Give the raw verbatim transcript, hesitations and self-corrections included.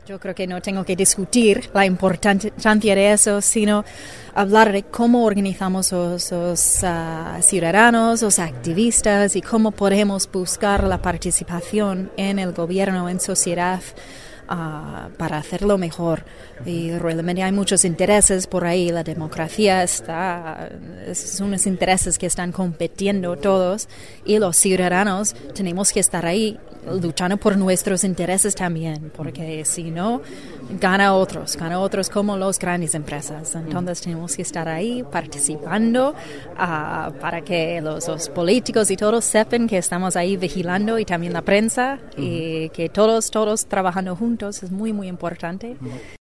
Yo creo que no tengo que discutir la importancia de eso, sino hablar de cómo organizamos los, los uh, ciudadanos, los activistas y cómo podemos buscar la participación en el gobierno, en sociedad, Uh, para hacerlo mejor. Y realmente hay muchos intereses por ahí. La democracia está, son unos intereses que están compitiendo todos, y los ciudadanos tenemos que estar ahí luchando por nuestros intereses también, porque si no, gana otros, gana otros como las grandes empresas. Entonces tenemos que estar ahí participando uh, para que los, los políticos y todos sepan que estamos ahí vigilando, y también la prensa, uh-huh. y que todos, todos trabajando juntos es muy, muy importante. Uh-huh.